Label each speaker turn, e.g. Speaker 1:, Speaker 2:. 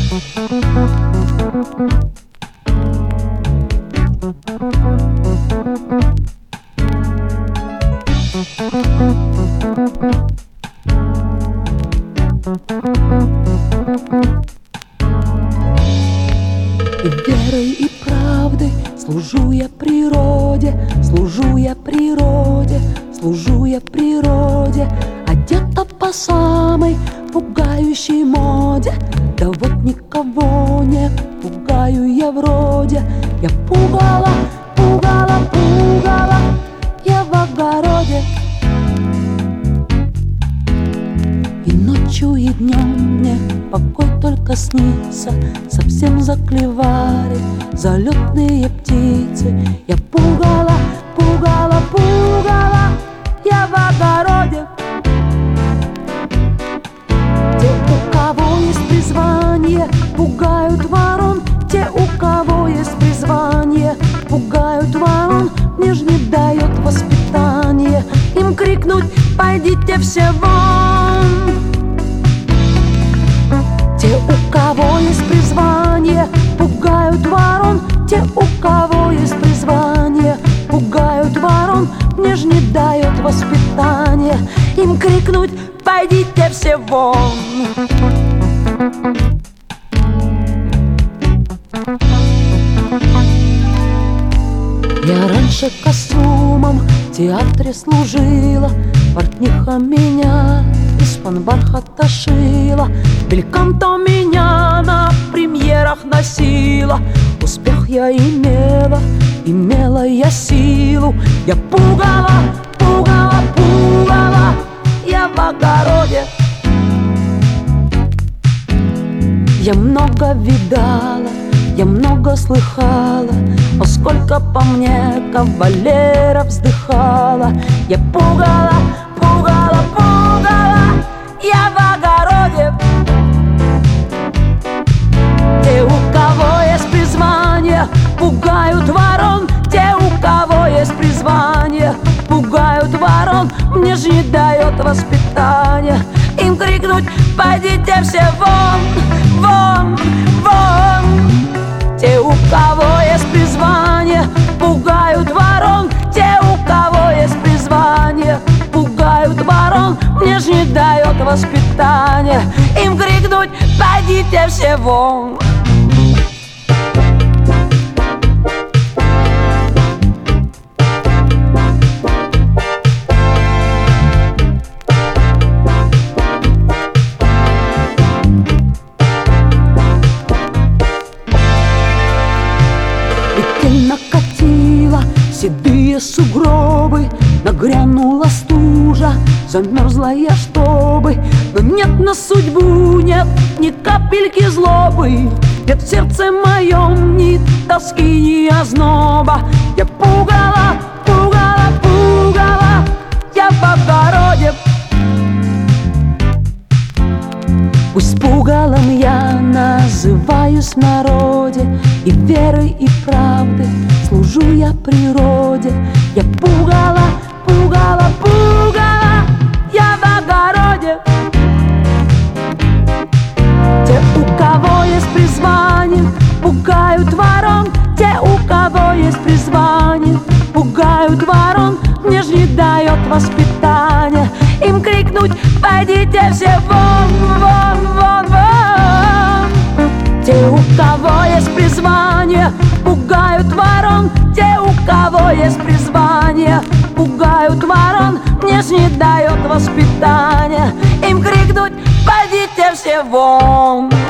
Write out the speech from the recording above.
Speaker 1: И верой, и правдой служу я природе, служу я природе, служу я природе, одета по самой пугающей моде. Да вот никого не пугаю я вроде. Я пугала, пугала, пугала, я в огороде. И ночью, и днем мне покой только снится. Совсем заклевали залетные птицы. Я пугала, пугала, пугала, я в огороде. Те, у кого есть призвание, пугают ворон. Те, у кого есть призвание, пугают ворон. Мне ж не дает воспитание им крикнуть: пойдите все вон. Те, у кого есть призвание, пугают ворон. Те, у кого есть призвание, пугают ворон. Мне ж не дает воспитание им крикнуть: пойдите все вон. Я раньше костюмом в театре служила, портниха меня из-под бархата шила, бельканто меня на премьерах носила. Успех я имела, имела я силу. Я пугала, пугала, пугала, я в огороде. Я много видала, я много слыхала, о, сколько по мне кавалеров вздыхала. Я пугала, пугала, пугала, я в огороде. Те, у кого есть призвание, пугают ворон. Те, у кого есть призвание, пугают ворон. Мне ж не дает воспитание им крикнуть: пойдите все вон, вон, вон. Те, у кого есть призвание, пугают ворон. Те, у кого есть призвание, пугают ворон. Мне ж не дает воспитание им крикнуть: пойдите все вон. Накатила седые сугробы, нагрянула стужа, замерзла я чтобы. Но нет на судьбу, нет ни капельки злобы, нет в сердце моем ни тоски, ни озноба. Я пугала, пугала, пугала, я в огороде. Пусть пугалом я называюсь в народе, и верой, и правдой служу я природе. Я пугала, пугала, пугала, я в огороде. Те, у кого есть призвание, пугают ворон. Те, у кого есть призвание, пугают ворон. Мне ж не дает воспитание им крикнуть: пойдите все вон, вон, вон, вон. Те, у кого есть призвание, пугают ворон. Те, у кого есть призвание, пугают ворон. Мне ж не дает воспитание им крикнуть: пойдите все вон.